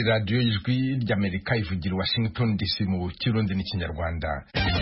radiyo y'ijwi ry'Amerika ivugira Washington DC mu Kirundi n'Ikinyarwanda.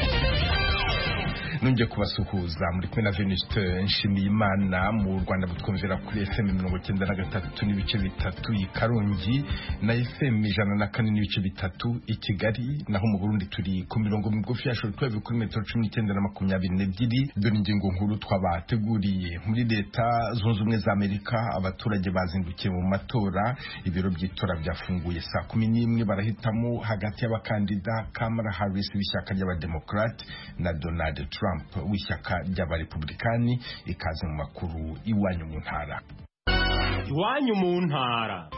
Nunge kubasuhuza muri kumwe na Venuste Nshimiyimana. Mu Rwanda butwumvira kuri FM 93 n'ibice bitatu i Karongi na FM 104 n'ibice bitatu i Kigali, naho mu Burundi turi ku mirongo migufi ya shortwave kuri metero 19 na 22. Dore ingingo nkuru twabateguriye. Muri Leta Zunze Ubumwe za Amerika abaturage bazindukiye mu matora, ibiro by'itora byafunguye saa 11 barahitamo hagati y'abakandida Kamala Harris w'ishyaka ry'Abademokrate na Donald Trump w'ishyaka ry'Abarepublikani. Ikaze mu makuru iwanyu mu ntara. Iwanyu mu ntara.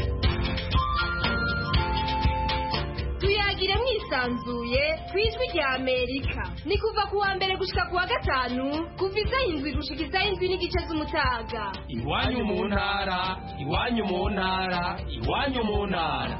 Tuyagire mwisanzuye kwijwi rya Amerika. Ni kuva ku wa mbere gushika ku wa gatanu, kuva isaha 7 gushika isaha 7 n'igice z'umutaga. Iwanyu mu ntara, iwanyu mu ntara, iwanyu mu ntara.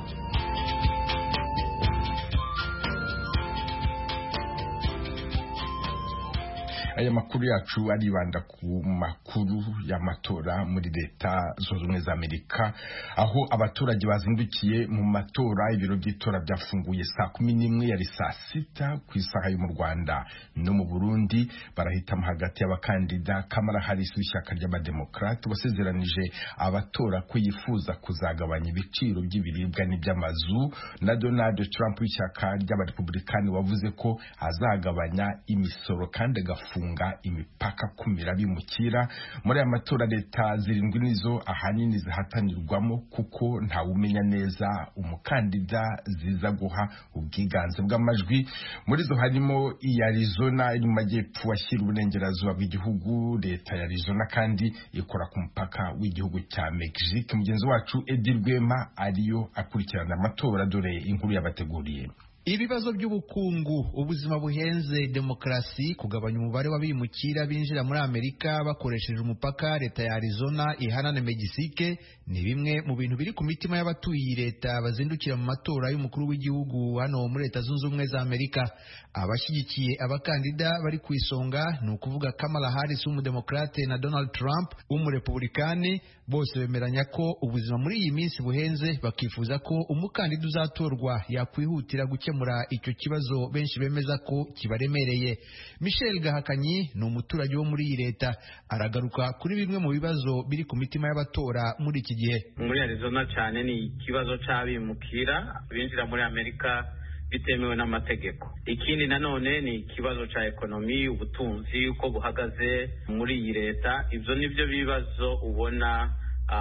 Aya makuru yacu aribanda ku makuru y'amatora muri Leta Zunze Ubumwe za Amerika, aho abaturage bazindukiye mu matora. Ibiro by'itora byafunguye saa 11 yari saa 6 ku isaha yo mu Rwanda no mu Burundi. Barahitamo hagati y'abakandida Kamala Harris w'ishyaka ry'Abademokrate wasezeranije abatora ko yifuza kuzagabanya ibiciro by'ibiribwa n'iby'amazu, na Donald Trump w'ishyaka ry'Abarepublikani wavuze ko azagabanya imisoro kandi agafunga imipaka kumira bimukira. Muri aya matora leta zirindwi nizo ahanini zihatanirwamo, kuko ntawumenya neza umukandida ziza guha ubwiganze bw'amajwi. Muri zo harimo iya Arizona iri mu majyepfo washyira uburengerazuba bw'igihugu. Leta ya Arizona kandi ikora ku mupaka w'igihugu cya Mexique. Mugenzi wacu Edi Rwema ariyo akurikirana amatora, dore inkuru yabateguriye. Ibibazo by'ubukungu, ubuzima buhenze, demokrasi, kugabanya umubare w'abimukira binjira muri Amerika bakoresheje umupaka leta ya Arizona ihana na Mexique ni bimwe mu bintu biri ku mitima y'abatuye leta bazindukira mu matora y'umukuru w'igihugu hano muri Leta Zunze Ubumwe za Amerika. Abashyigikiye abakandida bari ku isonga ni ukuvuga Kamala Harris w'umudemokrate na Donald Trump w'umurepublikani. Bose bemeranya ko ubuzima muri iyi minsi buhenze, bakifuza ko umukandida uzatorwa yakwihutira gukemura icyo kibazo benshi bemeza ko kibaremereye. Michel Gahakanyi ni umuturage wo muri iyi leta, aragaruka kuri bimwe mu bibazo biri ku mitima y'abatora muri iki gihe. Muri Arizona cyane ni ikibazo cy'abimukira binjira muri Amerika bitemewe n'amategeko. Ikindi nanone ni ikibazo cya ekonomi, ubutunzi uko buhagaze muri iyi leta. Ibyo nibyo bibazo ubona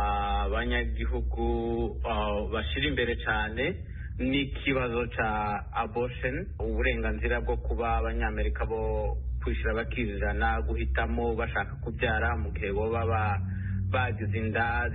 abanyagihugu bashira imbere cyane. N'ikibazo cya abortion, uburenganzira bwo kuba abanyamerika bo kwishira bakizana guhitamo bashaka kubyara mu gihe bo baba bagize inda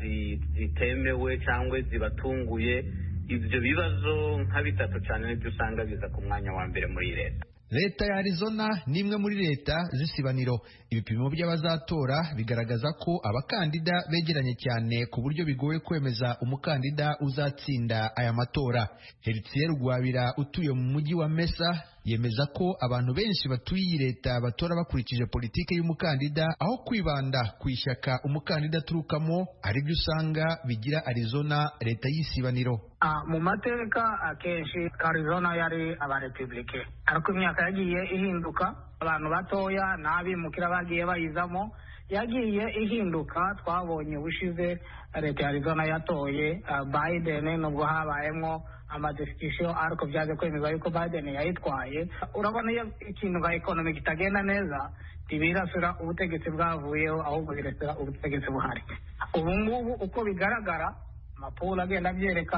zitemewe cyangwa zibatunguye. Ibyo bibazo nka bitatu cyane nibyo usanga biza ku mwanya wa mbere muri leta. Leta ya Arizona ni imwe muri leta z'isibaniro. Ibipimo by'abazatora bigaragaza ko abakandida begeranye cyane ku buryo bigoye kwemeza umukandida uzatsinda aya matora. Heritier Rwabira utuye mu mujyi wa Mesa yemeza ko abantu benshi batuye iyi leta batora bakurikije politike y'umukandida aho kwibanda ku ishyaka umukandida aturukamo, aribyo usanga bigira Arizona leta y'isibaniro. Mu mateka akenshi Arizona yari abarepublike, ariko imyaka yagiye ihinduka, abantu batoya n'abimukira bagiye bayizamo yagiye ihinduka. Twabonye ubushize leta ya Arizona yatoye Biden, nubwo habayemo amadiscussion ariko byaje kwemezwa yuko Biden yayitwaye. Urabona iyo ikintu nka economy kitagenda neza, ntibirasira ubutegetsi bwavuyeho, ahubwo birasira ubutegetsi buhari. Ubu ngubu uko bigaragara, amapuro agenda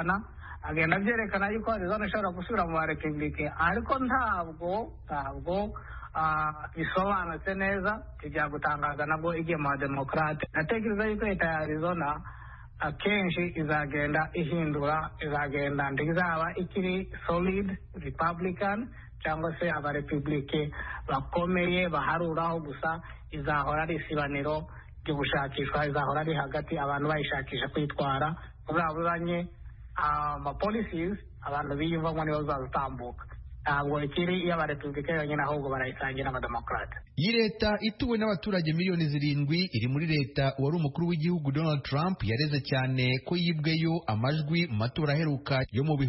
byerekana yuko Arizona ishobora gusubira mu Republike, ariko ntabwo bisobanutse neza. Tujya gutangaza nabwo igiye mu Democrate. Natekereza yuko leta ya Arizona akenshi izagenda izaba ikiri solid Republican cyangwa se abarepublike bakomeye baharuraho, gusa izahora ari isibaniro ry'ubushakishwa, izahora ari hagati abantu bayishakisha kwitwara uzabuzanye policies abantu biyumvamo nibo bazatambuka. ntabwo ikiri iy'abarepublika yonyine ahubwo barayisangira n'abademokarate. iyi leta ituwe n'abaturage miliyoni 7 iri muri leta wari umukuru w'igihugu Donald Trump yareze cyane ko yibweyo amajwi mu matora aheruka yo mu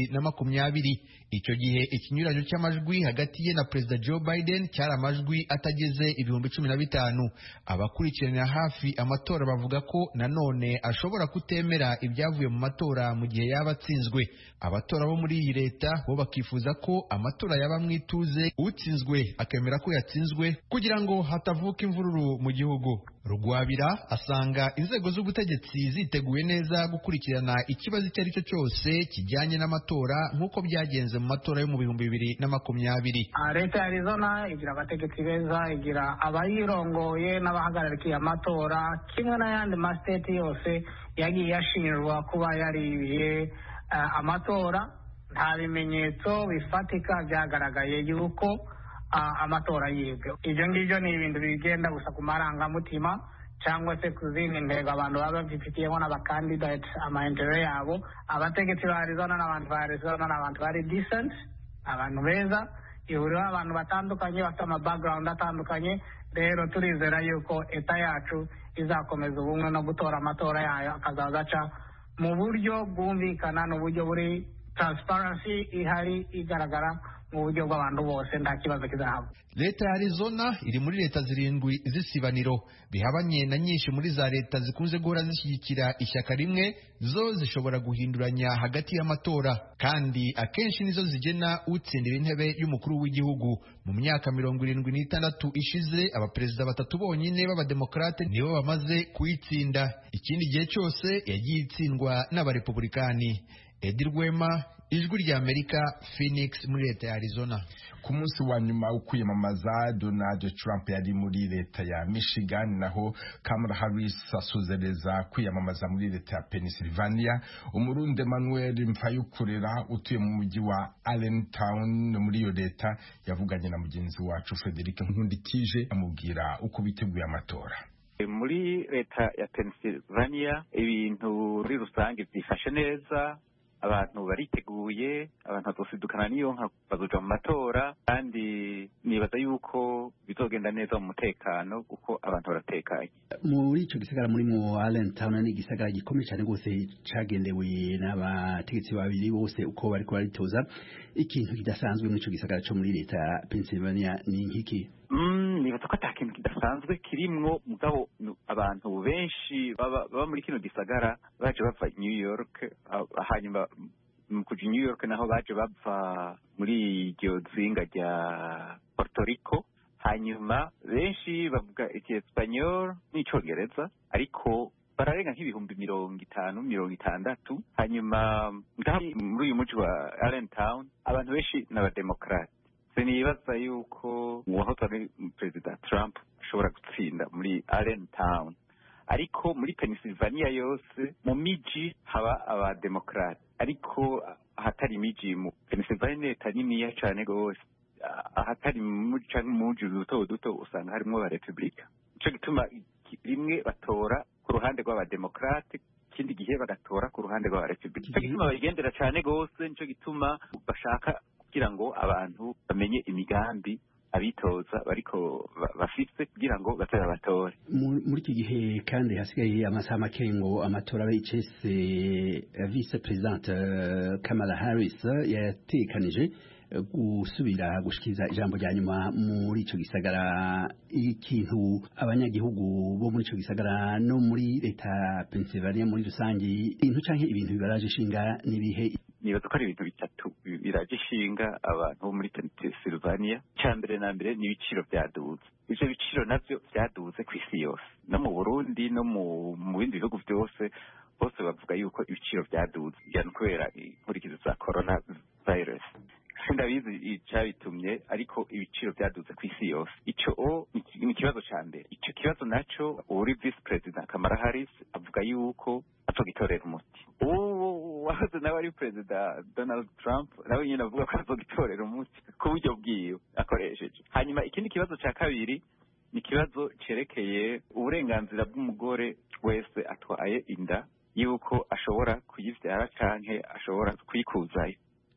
2020. icyo gihe ikinyuranyo cy'amajwi hagati ye na Perezida Joe Biden cyari amajwi atageze 15,000. abakurikiranira hafi amatora bavuga ko nanone ashobora kutemera ibyavuye mu matora mu gihe yaba atsinzwe. abatora bo muri iyi leta bo bakifuza ko amatora yaba mwituze, utsinzwe akemera ko yatsinzwe kugira ngo hatavuka imvururu mu gihugu. Rugwabira asanga inzego z'ubutegetsi ziteguye neza gukurikirana ikibazo icyo ari cyo cyose kijyanye n'amatora nk'uko byagenze mu matora yo mu 2020. Leta ya Arizona igira abategetsi beza, igira abayirongoye n'abahagarariye amatora, kimwe n'ayandi masiteti yose yagiye yashinjwa kuba yaribiye amatora. Nta bimenyetso bifatika byagaragaye yuko amatora yibwe. Ibyo ngibyo ni ibintu bigenda gusa ku marangamutima cyangwa se ku zindi ntego abantu baba bifitiyemo n'abakandidate amaintere yabo. Abategetsi ba Arizona n'abantu ba Arizona n'abantu bari decent, abantu beza, ihuriro abantu batandukanye bafite ama background atandukanye. Rero turizera yuko eta yacu izakomeza ubumwe no gutora amatora yayo akazaza aca mu buryo bwumvikana n'uburyo buri transparency ihari igaragara mu buryo bw'abantu bose, nta kibazo kizahaba. Leta ya Arizona iri muri leta 7 z'isibaniro bihabanye na nyinshi muri za leta zikunze guhora zishyigikira ishyaka rimwe. Zo zishobora guhinduranya hagati y'amatora kandi akenshi nizo zigena utsindira intebe y'umukuru w'igihugu. Mu myaka 76 ishize abaperezida 3 bonyine b'abademokarate nibo bamaze kuyitsinda. Ikindi gihe cyose yagiye itsindwa n'abarepublikani. Edi Rwema, Ijwi ry'Amerika, Phoenix muri leta ya Arizona. Ku munsi wa nyuma ukwiyamamaza Donald Trump yari muri leta ya Michigan, naho Kamala Harris asozereza kwiyamamaza muri leta ya Pennsylvania. Umurundi Emmanuel Mfayukurera utuye mu mujyi wa Allentown muri iyo leta yavuganye na mugenzi wacu Frederic Nkundikije amubwira uko biteguye amatora. Muri leta ya Pennsylvania ibintu muri rusange byifashe neza, abantu bariteguye, abantu bazosidukana n'iyo nka bazoja mu matora, kandi nibaza yuko bizogenda neza mu mutekano kuko abantu baratekanye. Muri ico gisagara muri mu Allentown ni gisagara gikomeye cyane gose cagendewe n'abategetsi babiri bose uko bariko baritoza. Ikintu kidasanzwe muri ico gisagara cyo muri leta ya Pennsylvania ni nkiki? Nibaza ko ata kintu kidasanzwe kirimwo, mugabo abantu benshi baba muri kino gisagara baje bava New York, hanyuma mu kuja New York naho baje bava muri iryo zinga rya Puerto Rico, hanyuma benshi bavuga Icyesipanyol n'icyongereza, ariko bararenga nk'ibihumbi 50-60. hanyuma muri uyu muji wa Allentown abantu benshi n'abademokarate. Sinibaza yuko uwahoze ari Perezida Trump ashobora gutsinda muri Allentown, ariko muri Pennsylvania yose mu miji haba abademokarate, ariko ahatari imiji mu Pennsylvania taniniya cyane gose, ahatari mu muji duto usanga harimo abarepublika. Ico gituma rimwe batora ku ruhande rw'abademokarate, ikindi gihe bagatora ku ruhande rw'abarepublika. Ico gituma bagendera cyane gose, nico gituma bashaka kugira ngo abantu bamenye imigambi abitoza bariko bafite kugira ngo batera batore. Muri iki gihe kandi hasigaye amasaha make ngo amatora abe icese, Vice President Kamala Harris yatekanije gusubira gushikiza ijambo rya nyuma muri ico gisagara. Ikintu abanyagihugu bo muri ico gisagara no muri leta Pennsylvania muri rusange, ibintu canke ibintu bibaraje ishinga nibihe? Nibaza ko ari ibintu bitatu biraje ishinga abantu bo muri Pennsylvania. Cyambere na mbere ni ibiciro byaduze. Ivyo biciro navyo byaduze ku isi yose, no mu Burundi no mu bindi bihugu byose, bose bavuga yuko ibiciro byaduze cyane kubera inkurikizi za corona virus. Sindabizi icyabitumye, ariko ibiciro byaduze ku isi yose. Ico ni ikibazo cya mbere. Ico kibazo naco uri Vice President Kamala Harris avuga yuko azogitorera umuti. Wahoze nawe ari Perezida Donald Trump nawe nyine avuga ko azogitorera umuti ku buryo bwiwe akoresheje. Hanyuma ikindi kibazo cya kabiri ni ikibazo cerekeye uburenganzira bw'umugore wese atwaye inda, yuko ashobora kuyivyara canke ashobora kuyikuzayo.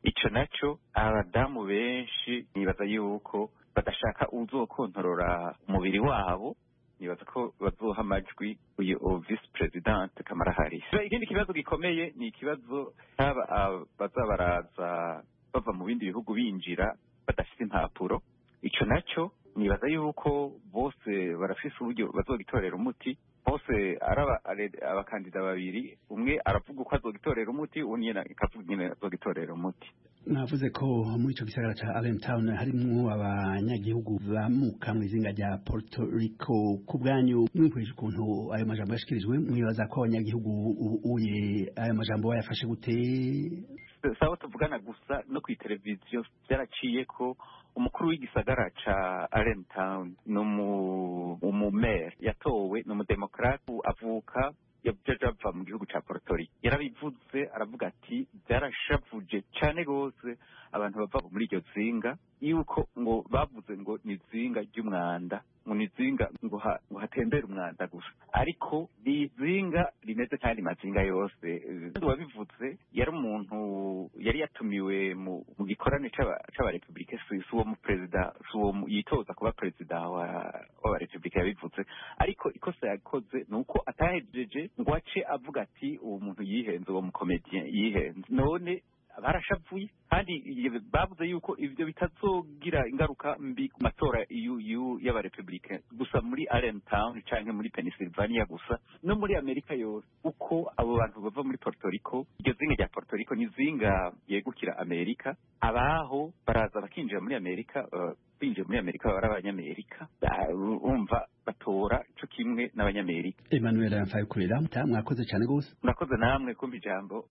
ico naco abadamu benshi nibaza yuko badashaka uzokontorora umubiri wabo, nibaza ko bazoha amajwi uyu vice president Kamala Harris. Ikindi kibazo gikomeye ni ikibazo baza baraza bava mu bindi bihugu binjira badafite impapuro. Ico naco nibaza yuko bose barafise uburyo bazogitorera umuti, bose abakandida babiri, umwe aravuga uko azogitorera umuti, undi akavuga nyine azogitorera umuti. Navuze ko muri ico gisagara ca Allentown harimwo abanyagihugu bamuka mu izinga rya Puerto Rico. Ku bwanyu mwihweje ukuntu ayo majambo yashikirijwe, mwibaza ko abanyagihugu uye ayo majambo bayafashe gute? Sawa tuvugana gusa no ku televiziyo byaraciye ko umukuru w'igisagara ca Allentown n'umumere yatowe n'umudemokrate avuka yaje ava mu gihugu ca Puerto Rico. Yarabivuze aravuga ati byarashavuje cyane gose abantu bava muri iryo zinga, yuko ngo bavuze ngo ni zinga ry'umwanda, ngo ni zinga ngo hatembera umwanda gusa, ariko ni zinga rimeze kandi mazinga yose. Wabivuze yari umuntu yari yatumiwe mu gikorane c'aba Republike Suisse, uwo mu president uwo yitoza kuba president wa Republike yabivuze, ariko ikosa yakoze nuko atahejeje ngo ace avuga ati uwo muntu yihenze, uwo mu comedian yihenze. None barashavuye kandi bavuze yuko ivyo bitazogira ingaruka mbi ku matora y'abarepublike gusa muri Allentown canke muri Pennsylvania gusa, no muri Amerika yose, uko abo bantu bava muri Puerto Rico. Iryo zinga rya Puerto Rico ni zinga yegukira Amerika, abaho baraza bakinjira muri Amerika, binjiye muri Amerika bari abanyamerika, umva batora cyo kimwe n'abanyamerika. Emmanuel Mfayikurera, mwakoze cyane gose. Murakoze namwe kumva ijambo.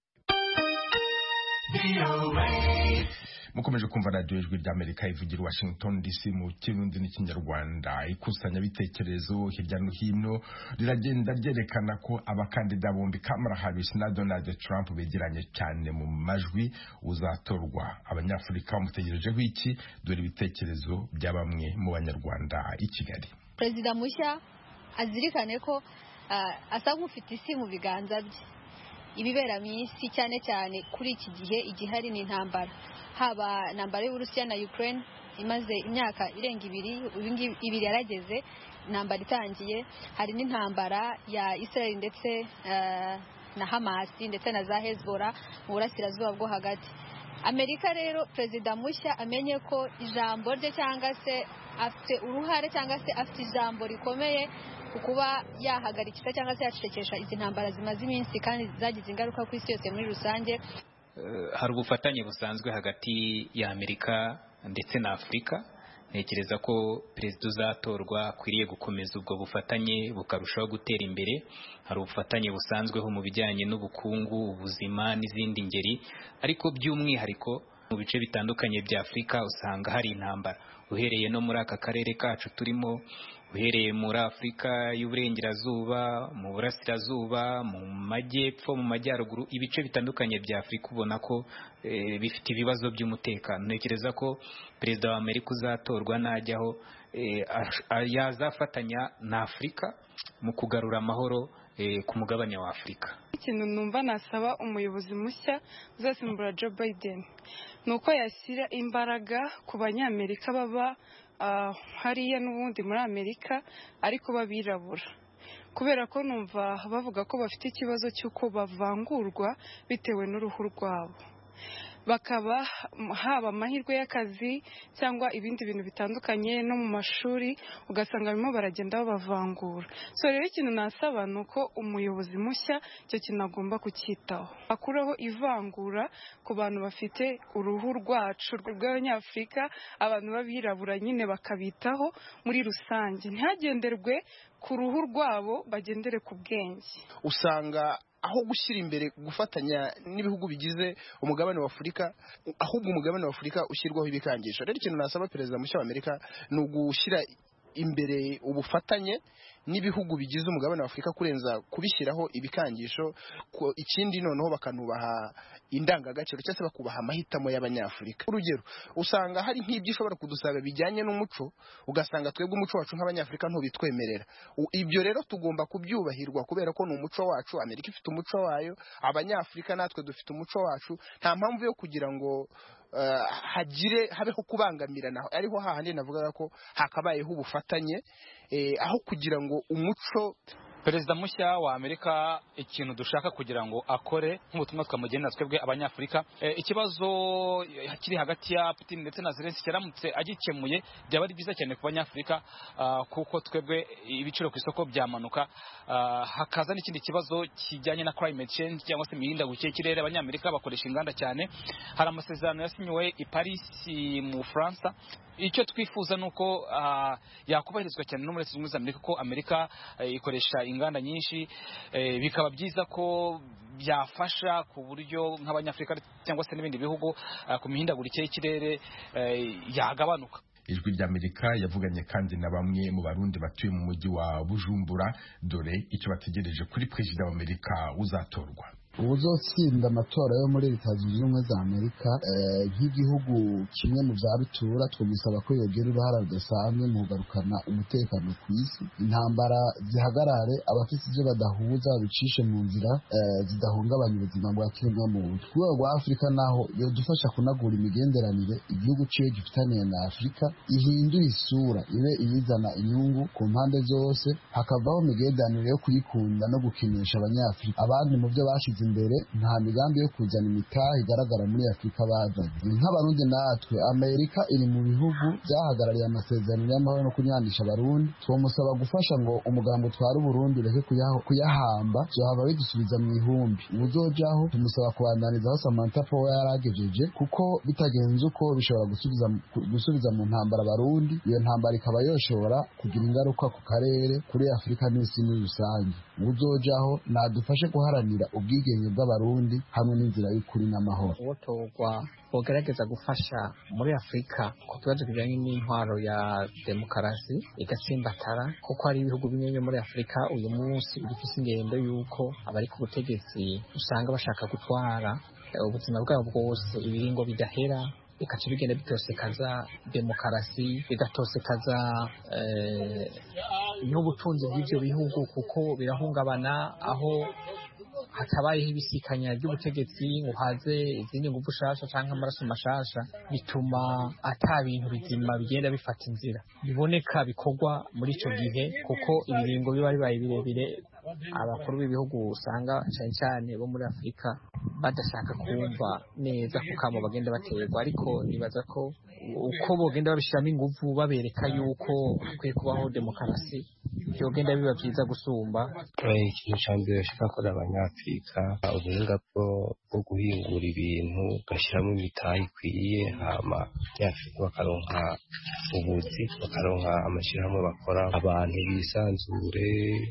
Mukomeje kumva radio Ijwi ry'Amerika ivugira Washington DC mu Kirundi n'Ikinyarwanda. Ikusanya bitekerezo hirya no hino riragenda ryerekana ko abakandida bombi Kamala Harris na Donald Trump begeranye cyane mu majwi. Uzatorwa Abanyafurika bamutegerejeho iki? Dore ibitekerezo bya bamwe mu Banyarwanda i Kigali. Perezida mushya azirikane ko asa nk'ufite isi mu biganza bye. Ibibera mu isi cyane cyane kuri iki gihe igihari ni intambara, haba intambara y'Uburusiya na Ukraine imaze imyaka irenga ibiri yarageze, intambara itangiye. Hari n'intambara ya Israel ndetse na Hamas ndetse na za Hezbollah mu burasirazuba bwo hagati. Amerika rero perezida mushya amenye ko ijambo rye cyangwa se afite uruhare cyangwa se afite ijambo rikomeye kuba yahagarikira cyangwa se yacecekesha izi ntambara zimaze iminsi kandi zagize ingaruka ku isi yose muri rusange. Hari ubufatanye busanzwe hagati ya Amerika ndetse na Afurika. Ntekereza ko perezida uzatorwa akwiriye gukomeza ubwo bufatanye bukarushaho gutera imbere. Hari ubufatanye busanzweho mu bijyanye n'ubukungu, ubuzima n'izindi ngeri, ariko by'umwihariko mu bice bitandukanye bya Afurika usanga hari intambara. Uhereye no muri aka karere kacu turimo, uhereye muri Afurika y'uburengerazuba, mu burasirazuba, mu majyepfo, mu majyaruguru, ibice bitandukanye bya Afurika ubona ko bifite ibibazo by'umutekano. Ntekereza ko perezida wa Amerika uzatorwa najyaho yazafatanya na Afurika mu kugarura amahoro ku mugabane wa Afurika. Ikintu numva nasaba umuyobozi mushya uzasimbura Joe Biden nuko yashyira imbaraga ku banyamerika baba hariya n'ubundi muri Amerika ariko babirabura, kubera ko numva bavuga ko bafite ikibazo cy'uko bavangurwa bitewe n'uruhu rwabo, bakaba haba amahirwe y'akazi cyangwa ibindi bintu bitandukanye no mu mashuri ugasanga barimo baragenda babavangura. So rero ikintu nasaba ni uko umuyobozi mushya icyo kintu agomba kucyitaho, akuraho ivangura ku bantu bafite uruhu rwacu rw'Abanyafurika, abantu babirabura nyine bakabitaho muri rusange, ntihagenderwe ku ruhu rwabo, bagendere ku bwenge. Usanga aho gushyira imbere gufatanya n'ibihugu bigize umugabane wa Afurika, ahubwo umugabane wa Afurika ushyirwaho ibikangisho. Rero ikintu nasaba perezida mushya wa Amerika ni ugushyira imbere ubufatanye n'ibihugu bigize umugabane wa Afurika kurenza kubishyiraho ibikangisho. Ikindi noneho bakanubaha indangagaciro cyangwa se bakubaha amahitamo y'abanyafurika. Urugero usanga hari nk'ibyo ushobora kudusaba bijyanye n'umuco, ugasanga twebwe umuco wacu nk'abanyafurika ntubitwemerera. Ibyo rero tugomba kubyubahirwa kubera ko ni umuco wacu. Amerika ifite umuco wayo, abanyafurika natwe dufite umuco wacu. Nta mpamvu yo kugira ngo habeho kubangamirana. Ariho hahandi navugaga ko hakabayeho ubufatanye aho kugira ngo umuco. Perezida mushya wa Amerika ikintu dushaka kugira ngo akore nk'ubutumwa twamugenera twebwe abanyafurika, ikibazo kiri hagati ya Putin ndetse na Zelensky cyaramutse agikemuye byaba ari byiza cyane ku banyafurika, kuko twebwe ibiciro ku isoko byamanuka. Hakaza n'ikindi kibazo kijyanye na climate change cyangwa se imihindagurikire y'ikirere. Abanyamerika bakoresha inganda cyane. Hari amasezerano yasinyiwe i Paris mu Faransa. Icyo twifuza nuko yakubahirizwa cyane no muri Leta Zunze Ubumwe za Amerika, ko Amerika ikoresha inganda nyinshi. Bikaba byiza ko byafasha ku buryo nk'abanyafurika cyangwa se n'ibindi bihugu ku mihindagurikire y'ikirere yagabanuka. Ijwi ry'Amerika yavuganye kandi na bamwe mu Barundi batuye mu mujyi wa Bujumbura, dore icyo bategereje kuri Perezida wa Amerika uzatorwa. Uzotsinda amatora yo muri Leta Zunze Ubumwe za Amerika nk'igihugu kimwe mu bya bitura, twamusaba ko yogera uruhara rudasanzwe mu kugarukana umutekano ku isi, intambara zihagarare, abafite ibyo badahuza babicishe mu nzira zidahungabanya ubuzima bwa kiremwamuntu. Ku rwego rwa Afurika naho yodufasha kunagura imigenderanire igihugu ciwe gifitaniye na Afurika, ihindura isura ibe iyizana inyungu ku mpande zose, hakavaho imigenderanire yo kuyikunda no gukinisha abanyafurika. Abandi mu byo bashize imbere nta migambi yo kuzana imitahe igaragara muri Afurika bazanye. Nk'Abarundi natwe, Amerika iri mu bihugu byahagarariye amasezerano y'amahoro no kunyandisha Abarundi. Twamusaba gufasha ngo umugambo utwara Uburundi ureke kuyahamba, byohava bidusubiza mu ihumbi. Uzojaho tumusaba kubandaniza aho Samantha Power yaragejeje, kuko bitagenze uko bishobora gusubiza mu ntambara Abarundi. Iyo ntambara ikaba yoshobora kugira ingaruka ku karere, kuri Afurika n'isi muri rusange. Uzojaho nadufashe guharanira ubwigenge bw'Abarundi hamwe n'inzira y'ukuri n'amahoro. Uwotorwa bogerageza gufasha muri Afurika ku kibazo kijyanye n'intwaro ya demokarasi igatsimbatara, kuko hari ibihugu bimwe muri Afurika uyu munsi bifite ingendo y'uko abari ku butegetsi usanga bashaka gutwara ubuzima bwabo bwose, ibiringo bidahera, bikaca bigenda bitosekaza demokarasi, bigatosekaza n'ubutunzi bw'ibyo bihugu, kuko birahungabana aho hatabayeho ibisikanya ry'ubutegetsi ngo haze izindi ngufu shasha cyangwa amaraso mashasha, bituma ata bintu bizima bigenda bifata inzira biboneka bikorwa muri icyo gihe, kuko ibiringo biba bibaye birebire. Abakuru b'ibihugu usanga cyane cyane bo muri Afurika badashaka kumva neza ku kamo bagenda baterwa, ariko nibaza ko uko bogenda babishyiramo ingufu babereka yuko hakwiye kubaho demokarasi, byogenda biba byiza gusumba. Ikintu cya mbere bashaka ko abanyafurika ubuhinga bwo guhingura ibintu ugashyiramo imitahe ikwiye, hama abanyafurika bakaronka ubuzi, bakaronka amashyirahamwe bakora, abantu bisanzure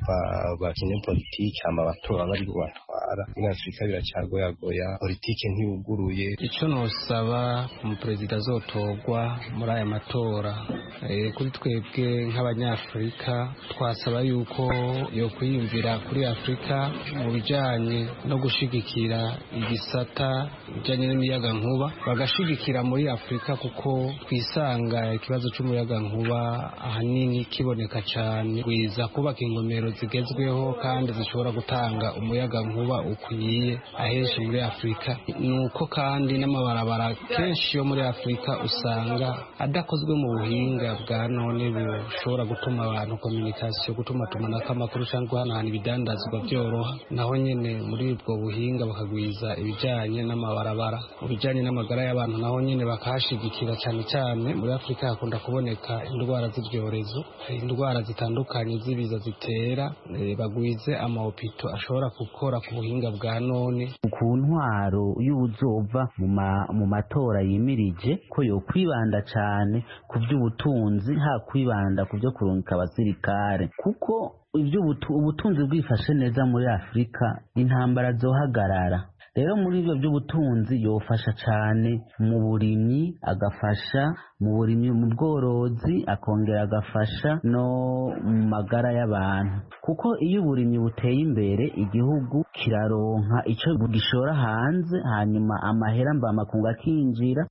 bakine politiki, hama abatora bari kubatwara. Muri Afurika biracyagoyagoya, politiki ntiyuguruye. Icyo nosaba umuperezida azotorwa muri aya matora, kuri twebwe nk'abanyafurika twasaba yuko yo kwiyumvira kuri Afurika mu bijyanye no gushigikira igisata bijyanye n'imiyaga nkuba, bagashigikira muri Afurika, kuko twisanga ikibazo cy'umuyaga nkuba ahanini kiboneka cyane, kwiza kubaka ingomero zigezweho kandi zishobora gutanga umuyaga nkuba ukwiye ahenshi muri Afurika. Nuko kandi n'amabarabara kenshi yo muri Afurika usanga adakozwe mu buhinga bwa none bushobora gutuma abantu communication, gutuma tumanaka amakuru cyangwa guhanahana ibidandazwa byoroha. Naho nyene muri ubwo buhinga bakagwiza ibijyanye n'amabarabara, mu bijyanye n'amagara y'abantu naho nyene bakahashigikira cyane cyane. Muri Afurika hakunda kuboneka indwara z'ibyorezo, indwara zitandukanye z'ibiza zitera, bagwize amahopito ashobora gukora ku buhinga bwa none. Ku ntwaro y'ubuzova mu matora yimirije ko yo kwibanda cyane ku by'ubutunzi, ha kwibanda ku byo kurungika abasirikare, kuko ubutunzi bwifashe neza muri Afurika intambara zohagarara. rero muri ibyo by'ubutunzi yofasha cyane mu burimyi, agafasha mu burimyi, mu bworozi, akongera agafasha no mu magara y'abantu, kuko iyo uburimyi buteye imbere igihugu kiraronka icyo gishora hanze, hanyuma amahera mvamakungu akinjira.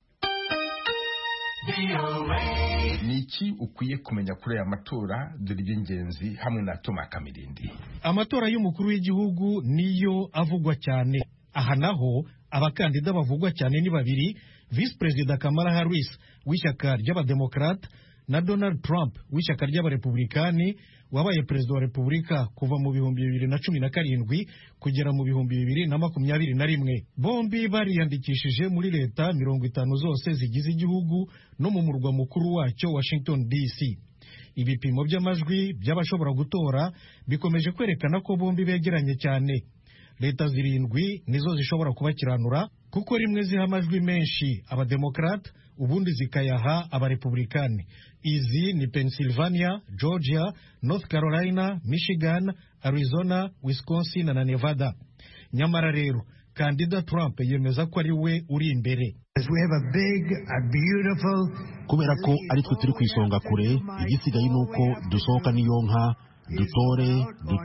Niki ukwiye kumenya kuri aya matora dore iby'ingenzi hamwe na Toma Kamirindi. Amatora y'umukuru w'igihugu niyo avugwa cyane. Aha naho abakandida bavugwa cyane ni babiri, Vice Perezida Kamala Harris w'ishyaka ry'abademokrate na Donald Trump w'ishyaka ry'abarepublikani wabaye perezida wa repubulika kuva mu 2017 kugera mu 2021. Bombi bariyandikishije muri leta 50 zose zigize igihugu no mu murwa mukuru wacyo Washington DC. Ibipimo by'amajwi by'abashobora gutora bikomeje kwerekana ko bombi begeranye cyane. Leta 7 nizo zishobora kubakiranura kuko rimwe ziha amajwi menshi abademokrate ubundi zikayaha abarepublikani. Izi ni Pennsylvania, Georgia, North Carolina, Michigan, Arizona, Wisconsin na Nevada. Nyamara rero kandida Trump yemeza ko ari we uri imbere. Kubera ko ari twe turi ku isonga kure, igisigaye ni uko dusohoka n'iyo nka dutore.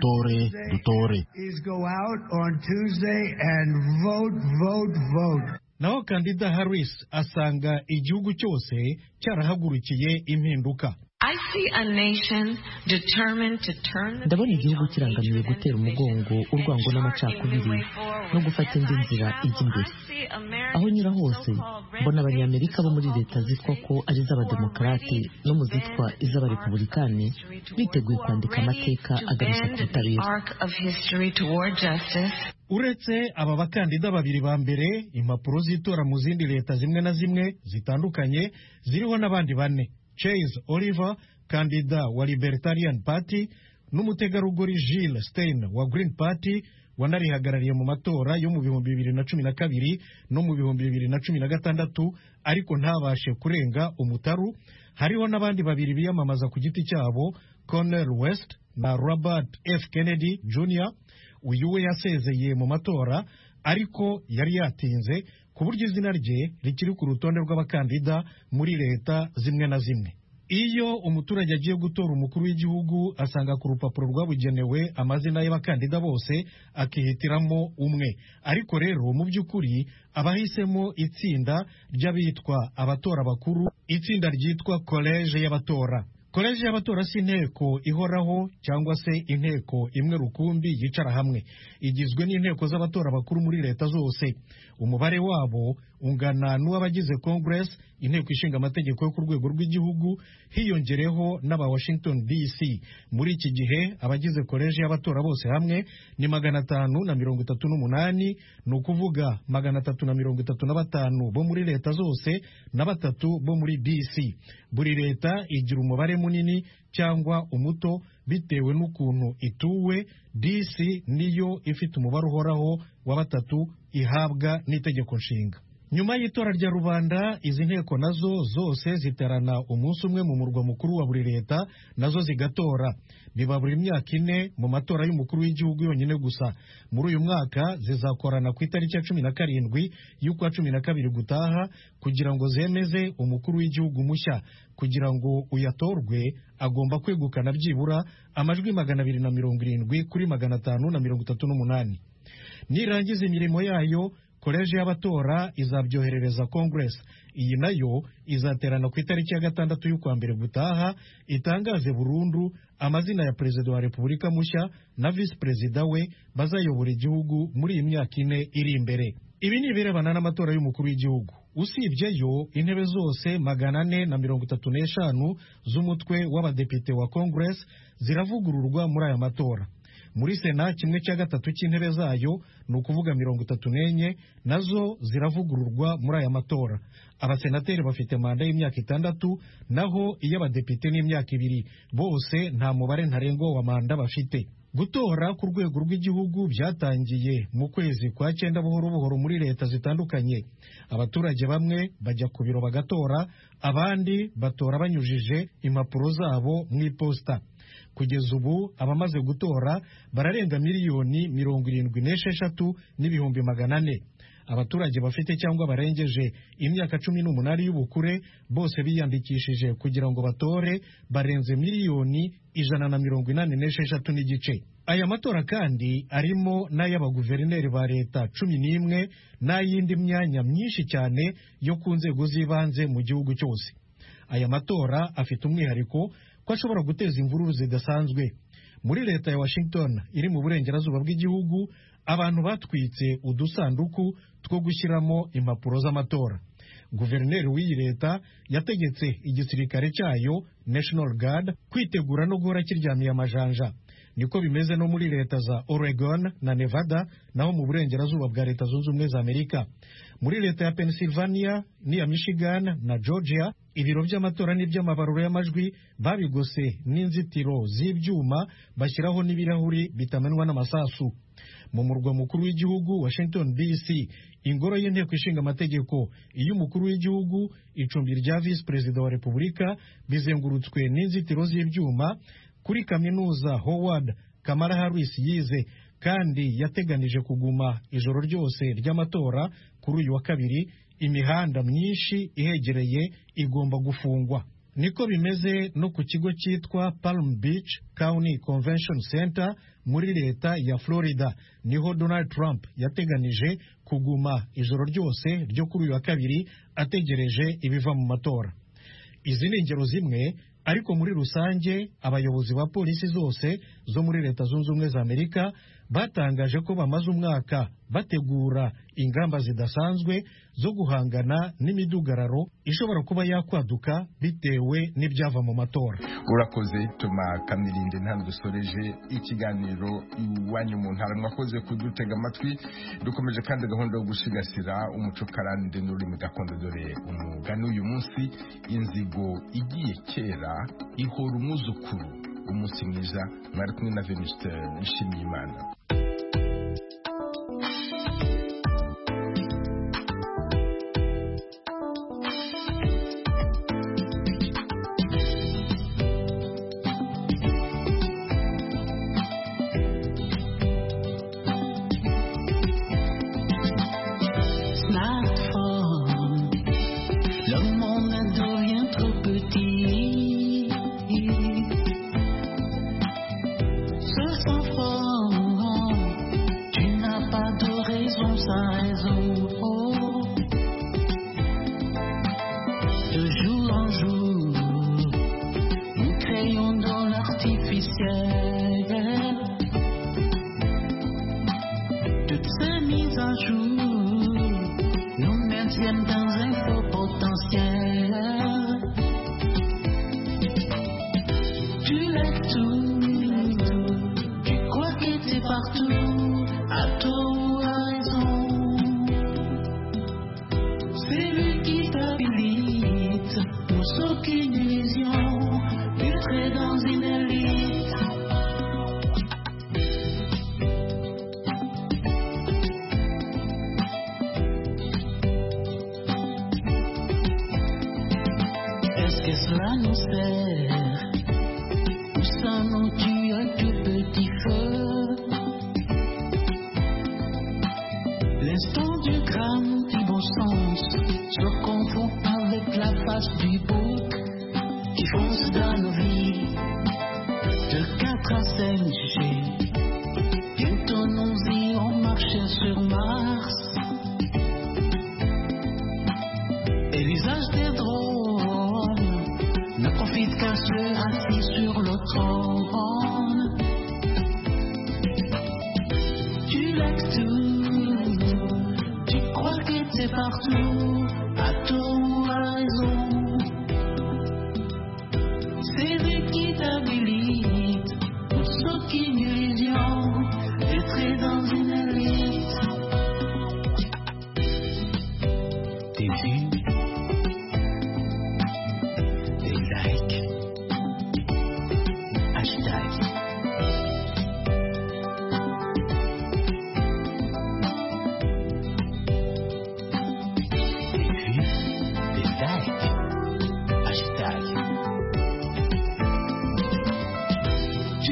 Naho kandida Harris asanga igihugu cyose cyarahagurukiye impinduka. Ndabona igihugu kirangamiye gutera umugongo urwango n'amacakubiri no gufata indi nzira ijya imbere. Aho nyura hose mbona abanyamerika bo muri leta zitwa ko ari iz'abademokarate no mu zitwa iz'abarepublikani biteguye kwandika amateka aganisha ku butabera. Uretse aba bakandida babiri ba mbere, impapuro z'itora mu zindi leta zimwe na zimwe zitandukanye ziriho n'abandi bane: Chase Oliver, kandida wa Libertarian Party, n'umutegarugori Jill Stein wa Green Party wanarihagarariye mu matora yo mu 2012 no mu 2016 ariko ntabashe kurenga umutaru. Hariho n'abandi babiri biyamamaza ku giti cyabo, Cornel West na Robert F. Kennedy Jr. Uyu we yasezeye mu matora ariko yari yatinze ku buryo izina rye rikiri ku rutonde rw'abakandida muri leta zimwe na zimwe. Iyo umuturage agiye gutora umukuru w'igihugu asanga ku rupapuro rwabugenewe amazina y'abakandida bose akihitiramo umwe, ariko rero mu by'ukuri abahisemo itsinda ry'abitwa abatora bakuru, itsinda ryitwa college y'abatora. Koleji y'abatora si inteko ihoraho cyangwa se inteko imwe rukumbi yicara hamwe. Igizwe n'inteko z'abatora bakuru muri leta zose. Umubare wabo ungana n'uw'abagize Congress, inteko ishinga amategeko yo ku rwego rw'igihugu, hiyongereho n'aba Washington DC. Muri iki gihe abagize koleji y'abatora bose hamwe ni 538, ni ukuvuga 335 bo muri leta zose na 3 bo muri DC. Buri leta igira umubare munini cyangwa umuto bitewe n'ukuntu ituwe. DC niyo ifite umubare uhoraho wa 3 ihabwa n'itegeko nshinga. Nyuma y'itora rya rubanda, izi nteko nazo zose ziterana umunsi umwe mu murwa mukuru wa buri leta, nazo zigatora. Biba buri myaka 4 mu matora y'umukuru w'igihugu yonyine gusa. Muri uyu mwaka zizakorana ku itariki ya 17 y'ukwa 12 gutaha kugira ngo zemeze umukuru w'igihugu mushya. Kugira ngo uyatorwe agomba kwegukana byibura amajwi 270 kuri 538. Nirangiza imirimo yayo, koleji y'abatora izabyoherereza Congress. Iyi nayo izaterana ku itariki ya 6 y'ukwa mbere gutaha, itangaze burundu amazina ya perezida wa repubulika mushya na vice perezida we bazayobora igihugu muri iyi myaka 4 iri imbere. Ibi ni ibirebana n'amatora y'umukuru w'igihugu. Usibyeyo, intebe zose 435 z'umutwe w'abadepite wa Congress ziravugururwa muri aya matora. Muri Sena 1/3 cy'intebe zayo, ni ukuvuga 34, nazo ziravugururwa muri aya matora. Abasenateri bafite manda y'imyaka 6, naho iy'abadepite ni imyaka 2. Bose nta mubare ntarengwa wa manda bafite. Gutora ku rwego rw'igihugu byatangiye mu kwezi kwa 9 buhoro buhoro muri leta zitandukanye. Abaturage bamwe bajya ku biro bagatora, abandi batora banyujije impapuro zabo mu iposita. kugeza ubu abamaze gutora bararenga 1,76,400,400. abaturage bafite cyangwa barengeje imyaka 18 y'ubukure bose biyandikishije kugira ngo batore barenze 1,186,000. aya matora kandi arimo n'ay'abaguverineri ba leta 11 n'ayindi myanya myinshi cyane yo ku nzego z'ibanze mu gihugu cyose. aya matora afite umwihariko ko ashobora guteza imvururu zidasanzwe. muri leta ya Washington iri mu burengerazuba bw'igihugu, abantu batwitse udusanduku two gushyiramo impapuro z'amatora. guverineri w'iyi leta yategetse igisirikare cyayo National Guard kwitegura no guhora kiryamiye amajanja. niko bimeze no muri leta za Oregon na Nevada, naho mu burengerazuba bwa leta zunze ubumwe za Amerika. muri leta ya Pennsylvania n'iya Michigan na Georgia, ibiro by'amatora n'iby'amabaruro y'amajwi babigose n'inzitiro z'ibyuma bashyiraho n'ibirahuri bitamenwa n'amasasu. mu murwa mukuru w'igihugu Washington DC, ingoro y'inteko ishinga amategeko, iy'umukuru w'igihugu, icumbi rya visi perezida wa repubulika bizengurutswe n'inzitiro z'ibyuma. kuri kaminuza Howard Kamala Harris yize kandi yateganije kuguma ijoro ryose ry'amatora kuri uyu wa kabiri, imihanda myinshi ihegereye igomba gufungwa. niko bimeze no ku kigo cyitwa Palm Beach County Convention Center muri leta ya Florida, niho Donald Trump yateganije kuguma ijoro ryose ryo kuri uyu wa kabiri ategereje ibiva mu matora. izi ni ingero zimwe, ariko muri rusange abayobozi ba polisi zose zo muri leta zunze ubumwe za Amerika batangaje ko bamaze umwaka bategura ingamba zidasanzwe zo guhangana n'imidugararo ishobora kuba yakwaduka bitewe n'ibyava mu matora. urakoze Toma Kamirinde. ntabwo dusoreje ikiganiro iwanyu mu ntara. mwakoze kudutega amatwi. dukomeje kandi gahunda yo gusigasira umuco karande n'ururimi gakondo. dore umugani uyu munsi: inzigo igiye kera ihora umwuzukuru. umunsi mwiza. mwari kumwe na Venuste Nshimiyimana.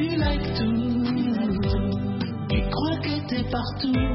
tu likes tout. Tu crois que t'es partout.